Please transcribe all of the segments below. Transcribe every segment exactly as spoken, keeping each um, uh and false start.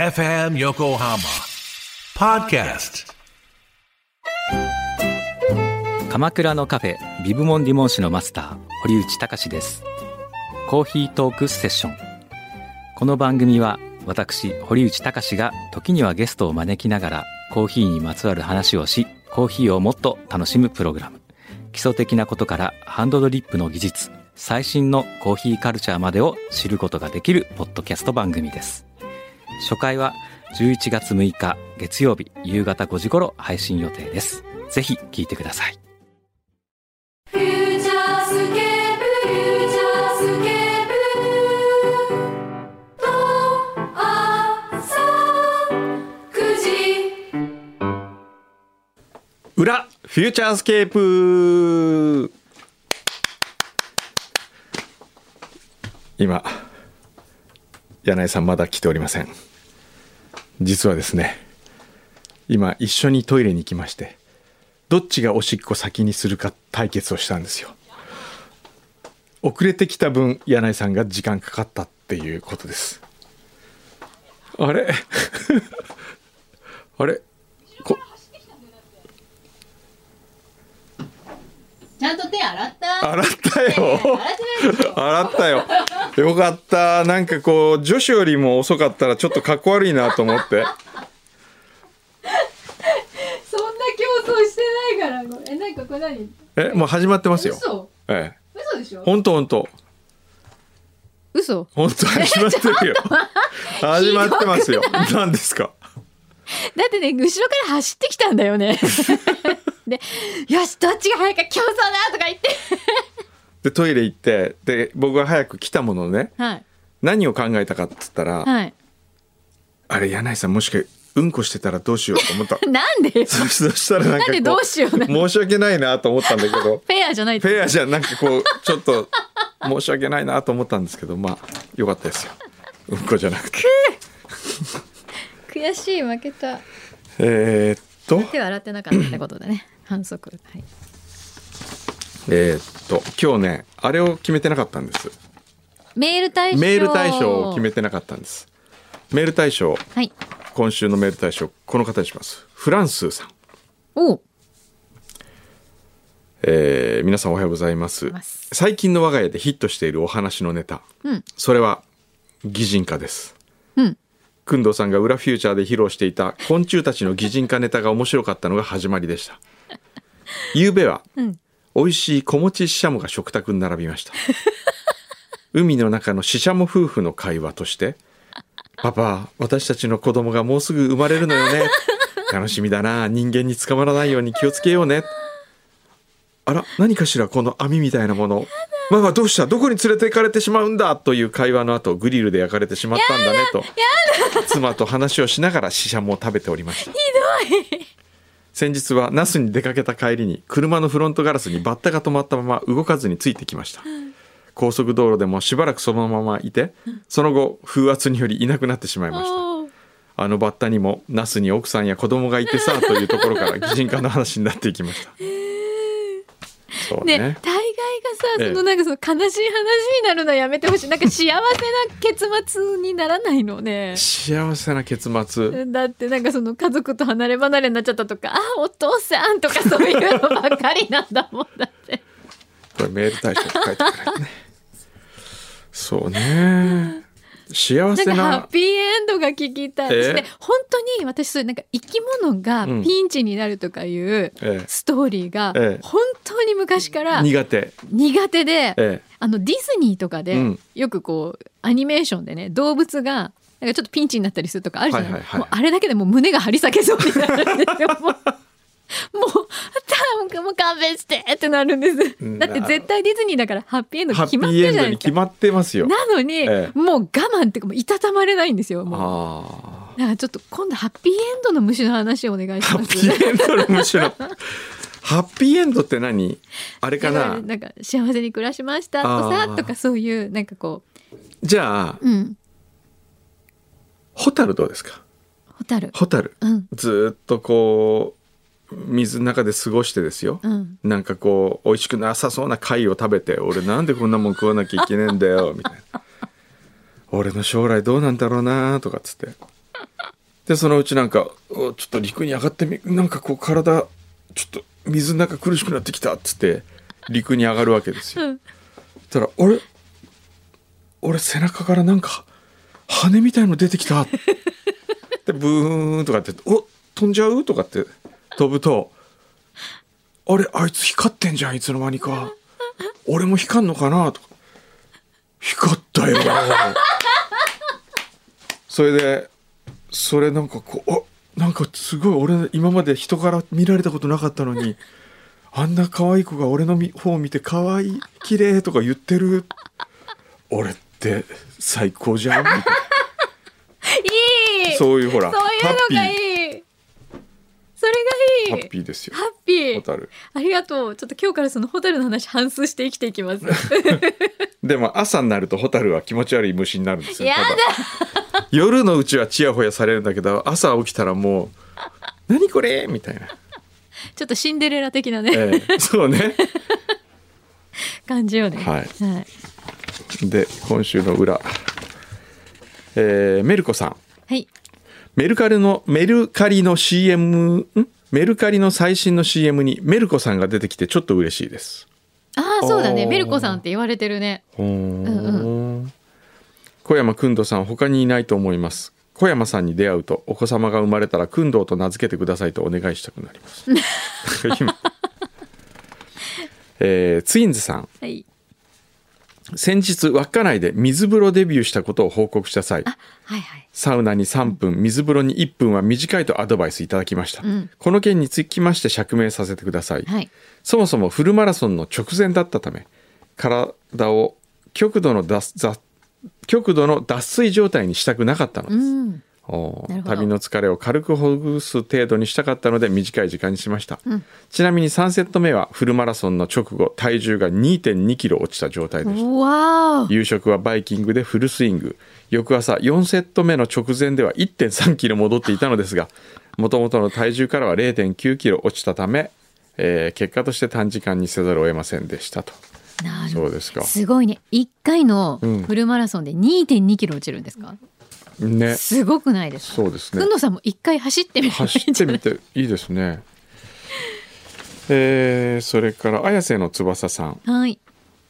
エフエム 横浜ポッドキャスト。 鎌倉のカフェビブモンディモン市のマスター堀内隆です。コーヒートークセッション。この番組は私堀内隆が時にはゲストを招きながらコーヒーにまつわる話をし、コーヒーをもっと楽しむプログラム。基礎的なことからハンドドリップの技術、最新のコーヒーカルチャーまでを知ることができるポッドキャスト番組です。初回はじゅういちがつむいか月曜日夕方ごじ頃配信予定です。ぜひ聞いてください。 フューチャースケープ、フューチャースケープと朝くじ裏フューチャースケープ。今柳井さんまだ来ておりません。実はですね、今一緒にトイレに行きまして、どっちがおしっこ先にするか対決をしたんですよ。遅れてきた分柳井さんが時間かかったっていうことです。あれあれこちゃんと手洗った？ 洗ったよ。 洗ってないでしょ。 洗ったよ。よかった。なんかこう女子よりも遅かったらちょっとかっこ悪いなと思って。 そんな競争してないから。え、なんかこれ何？ え、もう始まってますよ。 嘘？ ええ。 嘘でしょ？ 本当本当。 嘘？ 本当始まってるよ。始まってますよ。何ですか？ だってね、後ろから走ってきたんだよね。で、よし、どっちが早いか競争だとか言って。 でトイレ行って、で僕が早く来たものね、 はい、 何を考えたかって言ったら、 はい、 あれ柳井さんもしかうんこしてたらどうしようと思った。 なんでよ。 そしたらなんかこう、 なんでどうしようなの。 申し訳ないなと思ったんだけど。 フェアじゃない。 フェアじゃなんかこうちょっと申し訳ないなと思ったんですけど、まあよかったですよ。うんこじゃなくて。 悔しい、負けた。 えー、っと手は洗ってなかったってことだね。反則。はい。 えー、っと今日ねあれを決めてなかったんです。 メール対象。 メール対象を決めてなかったんです。メール対象、 はい、 今週のメール対象この方にします。フランスーさん。 おう、 えー、皆さんおはようございます。最近の我が家でヒットしているお話のネタ、うん、それは擬人化です。うん、工藤さんが裏フューチャーで披露していた昆虫たちの擬人化ネタが面白かったのが始まりでした。夕べは、うん、美味しい子持ちししゃもが食卓に並びました。海の中のししゃも夫婦の会話として、パパ、私たちの子供がもうすぐ生まれるのよね。楽しみだな。人間に捕まらないように気をつけようね。あら、何かしらこの網みたいなもの。ママどうした？どこに連れて行かれてしまうんだという会話の後、グリルで焼かれてしまったんだねと妻と話をしながらししゃもを食べておりました。ひどい。先日は那須に出かけた帰りに車のフロントガラスにバッタが止まったまま動かずについてきました。高速道路でもしばらくそのままいて、その後風圧によりいなくなってしまいました。あのバッタにも那須に奥さんや子供がいてさというところから擬人化の話になっていきました。そうね。 ね、大概がさ、そのなんかその悲しい話になるのやめてほしい。なんか幸せな結末にならないのね。 幸せな結末。 だってなんかその家族と離れ離れになっちゃったとか、あ、お父さんとかそういうのばっかりなんだもん。だってこれメール対象って書いてくれるね。そうね。幸せな、 なんかハッピーエンドが聞きたいですね。本当に私そういうなんか生き物がピンチになるとかいうストーリーが本当に昔から苦手苦手で、 ええ、 あのディズニーとかでよくこうアニメーションでね、動物がなんかちょっとピンチになったりするとかあるじゃない、はいはいはい、もうあれだけでもう胸が張り裂けそうになるんですよ。もうもうもう勘弁してってなるんです。だって絶対ディズニーだからハッピーエンド決まってるじゃないですか。ハッピーエンドに決まってますよ。 なのに、ええ、もう我慢っていうかもういたたまれないんですよ。 もうだからちょっと今度ハッピーエンドの虫の話をお願いします。 ハッピーエンドの虫のハッピーエンドって何？あれかな。 なんか幸せに暮らしましたとさとかそういうなんかこう。 じゃあ、うん、ホタルどうですか？ ホタル。 ホタル、うん、ずっとこう水の中で過ごしてですよ、うん、なんかこう美味しくなさそうな貝を食べて、俺なんでこんなもん食わなきゃいけねえんだよみたいな、俺の将来どうなんだろうなとかっつってでそのうちなんかちょっと陸に上がってみなんかこう体ちょっと水の中苦しくなってきたっつって陸に上がるわけですよ。うん、たらあれ俺背中からなんか羽みたいの出てきたでブーンとかってお飛んじゃうとかって飛ぶとあれあいつ光ってんじゃんいつの間にか俺も光んのかなとか光ったよそれでそれなんかこうあなんかすごい俺今まで人から見られたことなかったのにあんな可愛い子が俺の方を見て可愛い綺麗とか言ってる俺って最高じゃんみたいないいそういうほらそういうのがいいそれがいいハッピーですよハッピーホタルありがとうちょっと今日からそのホタルの話反芻して生きていきますでも朝になるとホタルは気持ち悪い虫になるんですよやだ夜のうちはチヤホヤされるんだけど朝起きたらもう何これみたいなちょっとシンデレラ的なね、 ええ、そうね感じよね、 はいはい、 で今週の裏、えー、メルコさん、 はい、 メルカリのメルカリの シーエム んメルカリの最新の シーエム にメルコさんが出てきてちょっと嬉しいです。 ああそうだねメルコさんって言われてるね。 うんうん、小山くんどさん他にいないと思います。小山さんに出会うとお子様が生まれたらくんどうと名付けてくださいとお願いしたくなります今、えー、ツインズさん、 はい、 先日稚内で水風呂デビューしたことを報告した際、 あ、はいはい、 サウナにさんぷん、うん、水風呂にいっぷんは短いとアドバイスいただきました、うん、この件につきまして釈明させてください、はい、そもそもフルマラソンの直前だったため体を極度の脱極度の脱水状態にしたくなかったのです、うん、お旅の疲れを軽くほぐす程度にしたかったので短い時間にしました、うん、ちなみにさんセット目はフルマラソンの直後体重が にてんにキロ落ちた状態でした。 わー、 夕食はバイキングでフルスイング、翌朝よんセット目の直前では いってんさんキロ戻っていたのですがもともとの体重からは れいてんきゅうキロ落ちたため、えー、結果として短時間にせざるを得ませんでしたと。 なるほど、 そうですか。 すごいね。いっかいのフルマラソンで にてんにキロ落ちるんですか、 うんね、 すごくないですか。 そうですね。 くんどさんもいっかい走ってみて走ってみていいですね、えー、それから綾瀬の翼さん、 はい、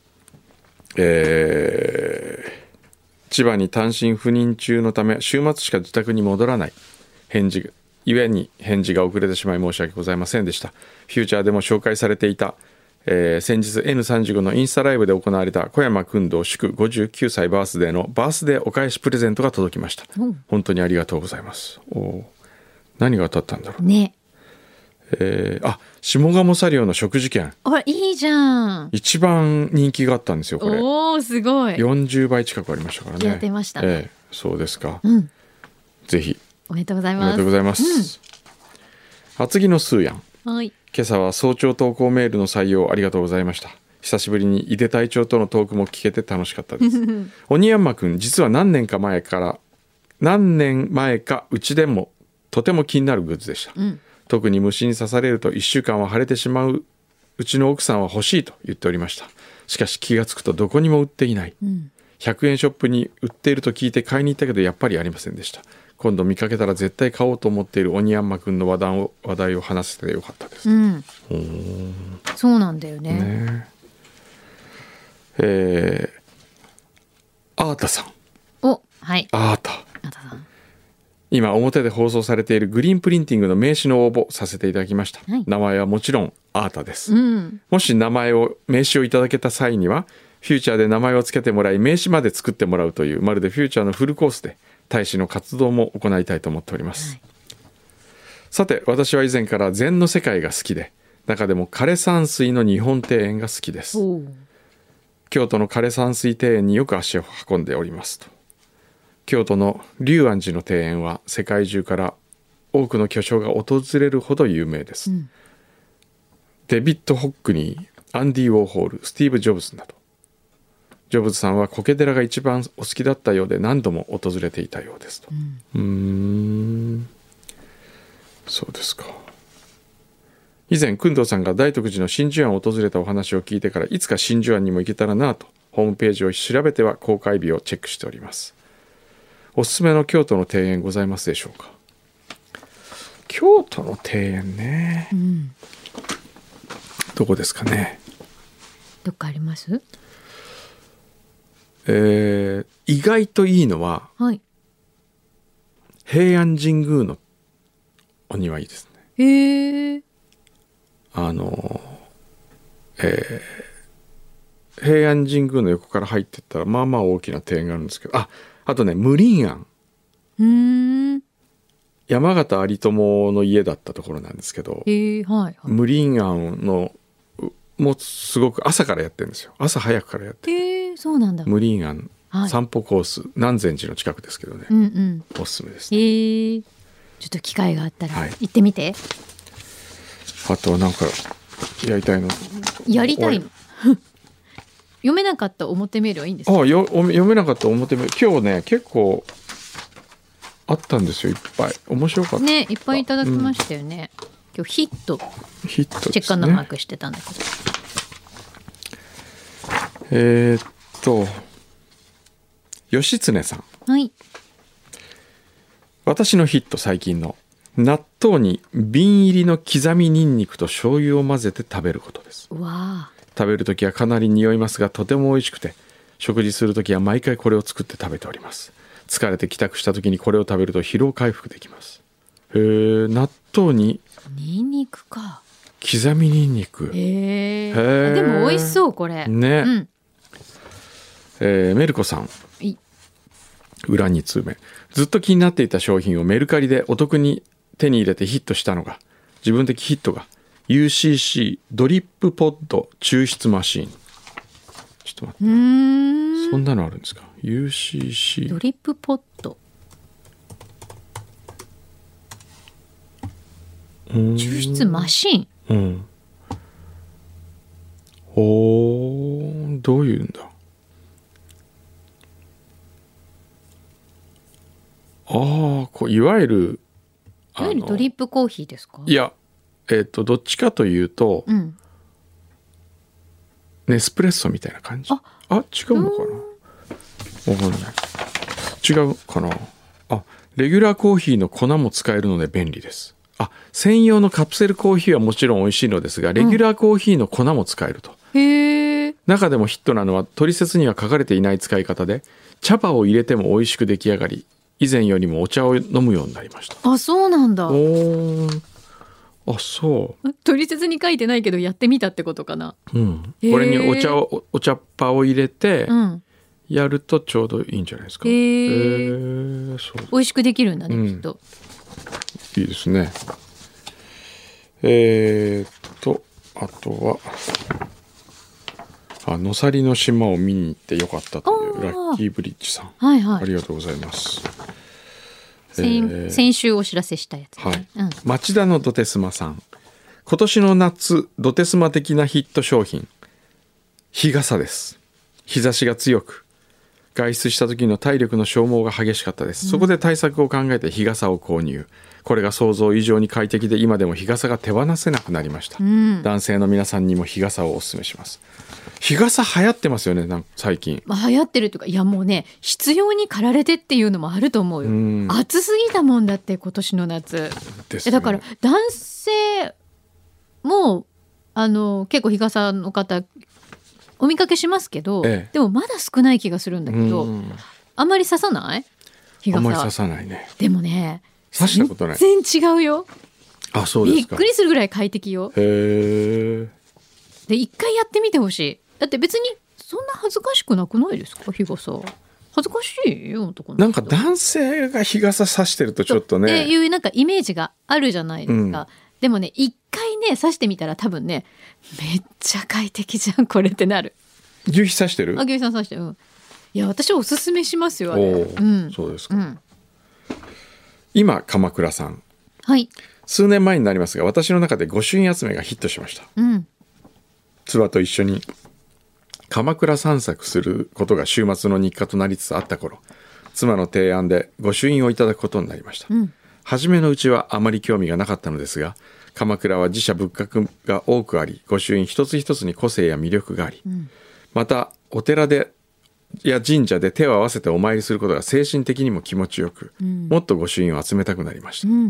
えー、千葉に単身赴任中のため週末しか自宅に戻らない返事ゆえに返事が遅れてしまい申し訳ございませんでした。フューチャーでも紹介されていたえー、先日 エヌさんじゅうご のインスタライブで行われた小山君堂祝ごじゅうきゅうさいバースデーのバースデーお返しプレゼントが届きました、うん、本当にありがとうございます。お何が当たったんだろうね、 えー、あ下鴨サリオの食事券、 あいいじゃん。 一番人気があったんですよこれ。 おーすごい。 よんじゅうばい近くありましたからね。 やってましたね、 えー、そうですか、 うん、 ぜひおめでとうございます。 おめでとうございます、うん、厚木のスーヤン、 はい、 今朝は早朝投稿メールの採用ありがとうございました。久しぶりに井出隊長とのトークも聞けて楽しかったです鬼山くん実は何年か前から何年前かうちでもとても気になるグッズでした、うん、特に虫に刺されるといっしゅうかんは腫れてしまううちの奥さんは欲しいと言っておりました。しかし気がつくとどこにも売っていない、うん、ひゃくえんショップに売っていると聞いて買いに行ったけどやっぱりありませんでした。今度見かけたら絶対買おうと思っている鬼ヤンマくんの話題を話題を話せてよかったです、うん、 そうなんだよ ね, ねえー、アータさん、 お、はい、 アータ、 アータさん、 今表で放送されているグリーンプリンティングの名刺の応募させていただきました、はい、名前はもちろんアータです、うん、もし名前を名刺をいただけた際にはフューチャーで名前をつけてもらい名刺まで作ってもらうというまるでフューチャーのフルコースで大使の活動も行いたいと思っております、はい、さて私は以前から禅の世界が好きで中でも枯山水の日本庭園が好きです。京都の枯山水庭園によく足を運んでおりますと。京都の龍安寺の庭園は世界中から多くの巨匠が訪れるほど有名です、うん、デビッド・ホックニー、アンディ・ウォーホール、スティーブ・ジョブズなどジョブズさんは苔寺が一番お好きだったようで何度も訪れていたようですと、うん、うーんそうですか。以前工藤さんが大徳寺の真珠庵を訪れたお話を聞いてからいつか真珠庵にも行けたらなとホームページを調べては公開日をチェックしております。おすすめの京都の庭園ございますでしょうか。 京都の庭園ね、 うん、 どこですかね。 どっかあります？ えー、意外といいのは、 はい、 平安神宮のお庭いいですね。 へえ。あの、えー、平安神宮の横から入ってったらまあまあ大きな庭園があるんですけど、あ、あとね無鄰庵、 うーん、 山形有朋の家だったところなんですけど、 へー、はいはい、 無鄰庵のもうすごく朝からやってるんですよ。朝早くからやってて、 へー、そうなんだ。 無鄰庵、 はい、 散歩コース南禅寺の近くですけどね、 うんうん、 おすすめですね。 へー、ちょっと機会があったら行ってみて、はい、 あとはなんかやりたいのやりたいの読めなかった表メールはいいんですか？ ああ、よ読めなかった表メール今日ね結構あったんですよ。いっぱい面白かったね、いっぱいいただきましたよね、うん、今日ヒットヒットですね。 チェッカーのマークしてたんだけど、 えー、っと義経さん、 はい、 私のヒット最近の納豆に瓶入りの刻みニンニクと醤油を混ぜて食べることです。 わー、 食べるときはかなり匂いますがとても美味しくて、食事するときは毎回これを作って食べております。疲れて帰宅したときにこれを食べると疲労回復できます。へー、納豆にニンニクか、 刻みニンニク、 へー、でも美味しそうこれね、 うん、 えー、メルコさん、裏に通目、ずっと気になっていた商品をメルカリでお得に手に入れてヒットしたのが、自分的ヒットが ユーシーシー ドリップポッド抽出マシーン。ちょっと待って、うーん、そんなのあるんですか？ ユーシーシードリップポッド抽出マシーン、 うん、おー、どういうんだ。ああ、こういわゆるいわゆるドリップコーヒーですか？ いや、えっとどっちかというと、うん、ネスプレッソみたいな感じ。あ、あ、違うのかな、わかんない。違うかな。あ、レギュラーコーヒーの粉も使えるので便利です。あ、専用のカプセルコーヒーはもちろん美味しいのですが、レギュラーコーヒーの粉も使えると、うん、へー。中でもヒットなのは取説には書かれていない使い方で、茶葉を入れても美味しく出来上がり、以前よりもお茶を飲むようになりました。 あ、そうなんだ。 おー、あ、そう。 取説に書いてないけどやってみたってことかな。 うん、これにお茶をお茶っ葉を入れてやるとちょうどいいんじゃないですか。へー、そう。 美味しくできるんだね、うん、きっと。 いいですね。えー、っとあとはあ、のさりの島を見に行ってよかったというラッキーブリッジさん、はいはい、ありがとうございます。 先, えー、先週お知らせしたやつ、ね、 はい、うん、町田のドテスマさん、今年の夏ドテスマ的なヒット商品、日傘です。日差しが強く外出した時の体力の消耗が激しかったです、うん、そこで対策を考えて日傘を購入。これが想像以上に快適で、今でも日傘が手放せなくなりました、うん、男性の皆さんにも日傘をお勧めします。日傘流行ってますよね、なんか最近、 まあ、流行ってるというか、いやもうね、必要に駆られてっていうのもあると思うよ、うん、暑すぎたもんだって今年の夏です、ね、だから男性もあの結構日傘の方お見かけしますけど、ええ、でもまだ少ない気がするんだけど、うん、あんまり刺さない？日傘あんまり刺さないね。 でもね、 刺したことない。 全然違うよ。 あ、そうですか。 びっくりするぐらい快適よ。 へー。 で一回やってみてほしい。だって別にそんな恥ずかしくなくないですか？日傘恥ずかしいよ男の人。 なんか男性が日傘差してるとちょっとねっていうなんかイメージがあるじゃないですか、うん、でもね一回ね差してみたら多分ね、めっちゃ快適じゃんこれってなる。 牛皮差してる？ あ、牛皮さん差してる、うん、いや私おすすめしますよあれ。 うん、そうですか、うん、今鎌倉さん、 はい、 数年前になりますが私の中で御朱印集めがヒットしました、うん、妻と一緒に鎌倉散策することが週末の日課となりつつあった頃、妻の提案で御朱印をいただくことになりました、うん、初めのうちはあまり興味がなかったのですが、鎌倉は寺社仏閣が多くあり、御朱印一つ一つに個性や魅力があり、うん、またお寺でや神社で手を合わせてお参りすることが精神的にも気持ちよく、うん、もっと御朱印を集めたくなりました、うん、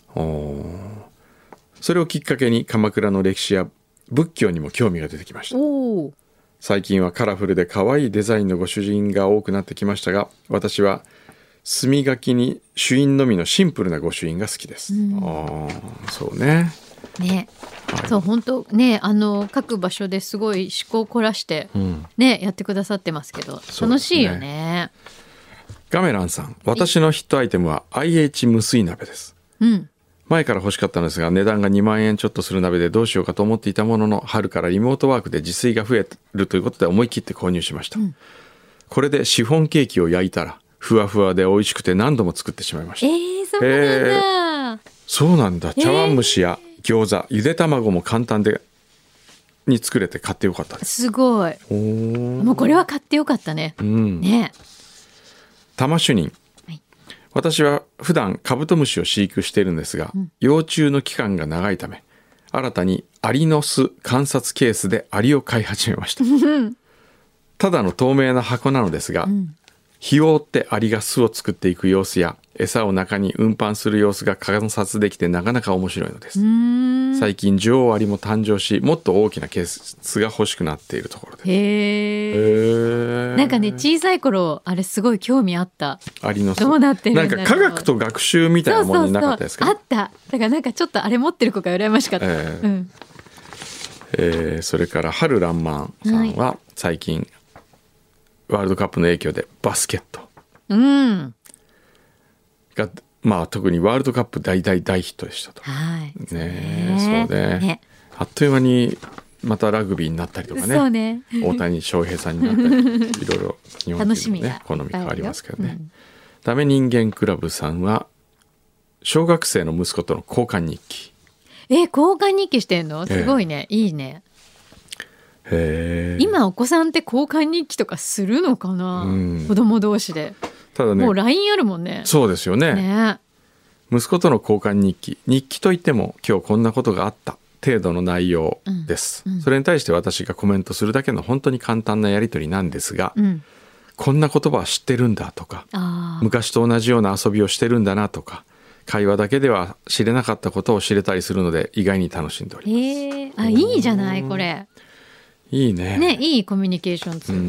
おそれをきっかけに鎌倉の歴史や仏教にも興味が出てきました。 お最近はカラフルで可愛いデザインの御朱印が多くなってきましたが、私は墨書きに朱印のみのシンプルな御朱印が好きです、うん、あそうねね、はい、そう本当ね、あの各場所ですごい趣向を凝らして、うん、ねやってくださってますけど、楽しいよね。 ガメランさん、私のヒットアイテムは アイエイチ 無水鍋です、うん、前から欲しかったのですが値段がにまんえんちょっとする鍋でどうしようかと思っていたものの、春からリモートワークで自炊が増えるということで思い切って購入しました、うん、これでシフォンケーキを焼いたらふわふわで美味しくて何度も作ってしまいました。 えー、そうなんだ、 えー、そうなんだ。茶碗蒸しや餃子、ゆで卵も簡単でに作れて買ってよかったです。 すごい。おもうこれは買ってよかったね、うん、ね。 玉主任、はい、私は普段カブトムシを飼育しているんですが、うん、幼虫の期間が長いため新たにアリの巣観察ケースでアリを飼い始めましたただの透明な箱なのですが、うん、日を追ってアリが巣を作っていく様子や餌を中に運搬する様子が観察できてなかなか面白いのです。最近女王アリも誕生し、もっと大きなケースが欲しくなっているところです。 へー、なんかね小さい頃あれすごい興味あった。 アリの巣どうなってるんだろう。 なんか科学と学習みたいなものになかったですか。 そうそうそうあった。だからなんかちょっとあれ持ってる子が羨ましかった、えーうんえー、それから春らんまんさんは最近、はい、ワールドカップの影響でバスケット、うんがまあ、特にワールドカップ大大大ヒットでしたと、 はいね、そうね、ね、あっという間にまたラグビーになったりとか ね, そうね大谷翔平さんになったりいろいろ日本人の、ね、好みがありますけどね、うん、ダメ人間クラブさんは小学生の息子との交換日記。 え交換日記してんのすごいね、えー、いいね。 へ今お子さんって交換日記とかするのかな、うん、子供同士で。 ただね、 もう ライン あるもんね。 そうですよ ね, ね息子との交換日記、日記といっても今日こんなことがあった程度の内容です、うんうん、それに対して私がコメントするだけの本当に簡単なやり取りなんですが、うん、こんな言葉は知ってるんだとか、昔と同じような遊びをしてるんだなとか、会話だけでは知れなかったことを知れたりするので意外に楽しんでおります。 へー、あ、いいじゃないこれ。 いいね。 ね、いいコミュニケーションツール、うん、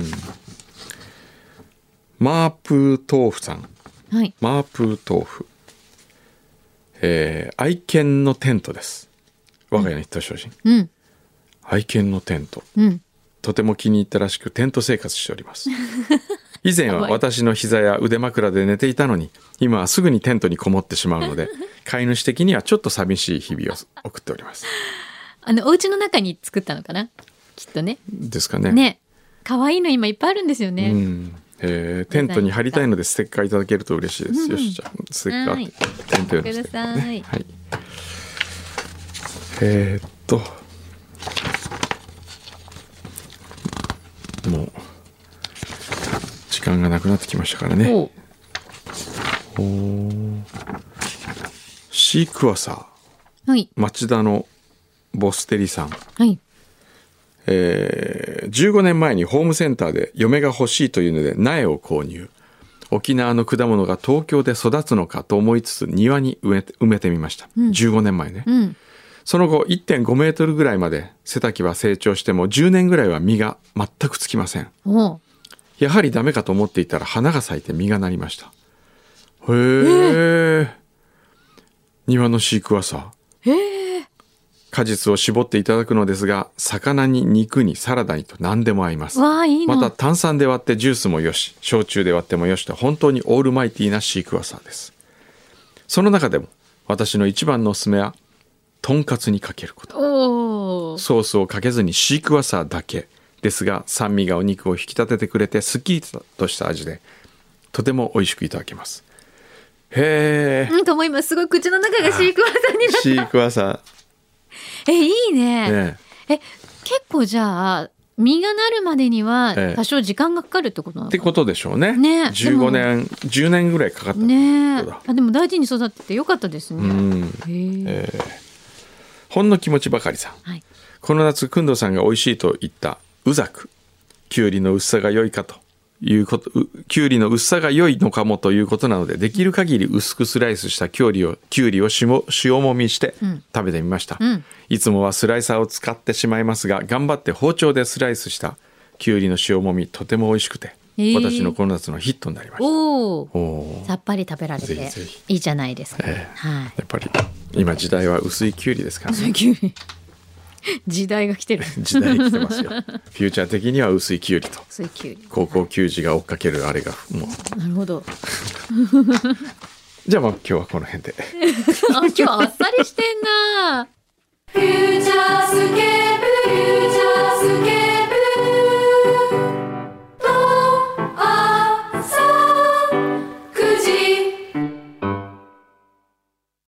マープー豆腐さん、 はい、 マープー豆腐、えー、愛犬のテントです。我が家のヒット商品、うん、愛犬のテント、うん、とても気に入ったらしくテント生活しております以前は私の膝や腕枕で寝ていたのに今はすぐにテントにこもってしまうので飼い主的にはちょっと寂しい日々を送っております。 あのお家の中に作ったのかなきっとね。 ですかね。 ね、可愛いの今いっぱいあるんですよね、 うん、えー、テントに貼りたいのでステッカーいただけると嬉しいです、うん、よしじゃあステッカー、はい、テント用のステッカーね、はい、えー、っともう時間がなくなってきましたからね。おおシークワサー、はい、町田のボステリさん、はい、えー、じゅうごねんまえにホームセンターで嫁が欲しいというので苗を購入。沖縄の果物が東京で育つのかと思いつつ庭に埋めて、埋めてみました、うん、じゅうごねんまえね、うん、その後 いってんごメートルぐらいまで背丈は成長してもじゅうねんぐらいは実が全くつきません。やはりダメかと思っていたら花が咲いて実がなりました。へー、庭のシークワサー、 へー、 果実を絞っていただくのですが、魚に肉にサラダにと何でも合います。 わあ、いいの。 また炭酸で割ってジュースもよし、焼酎で割ってもよしと本当にオールマイティーなシークワサーです。その中でも私の一番のおすすめはとんかつにかけること。 おー、 ソースをかけずにシークワサーだけですが、酸味がお肉を引き立ててくれてすっきりとした味でとても美味しくいただけます。へー、 なんかもう今すごい口の中がシークワサーになった。 シークワサーえ、いいね。 ねえ、結構じゃあ実がなるまでには多少時間がかかるってことなのかな、 ってことでしょうね。 ね、 じゅうごねんじゅうねんぐらいかかったね。あ、でも大事に育っててよかったですね。うん、 へえー、ほんの気持ちばかりさん、はい、この夏くんどうさんが美味しいと言ったうざくきゅうりの薄さが良いかということきゅうりの薄さが良いのかもということなので、できる限り薄くスライスしたきゅうりをきゅうりを塩もみして食べてみました、うん、いつもはスライサーを使ってしまいますが、頑張って包丁でスライスしたきゅうりの塩もみとても美味しくて、えー、私のこの夏のヒットになりました。 おお、さっぱり食べられてぜひぜひいいじゃないですか、えーはい、 やっぱり今時代は薄いきゅうりですから、ね、 薄いきゅうり時代が来てる時代来てますよ。フューチャー的には薄いきゅうりと薄いきゅうり、 高校球児が追っかけるあれがもうなるほどじゃあまあ今日はこの辺であ、今日あっさりしてんな。フューチャー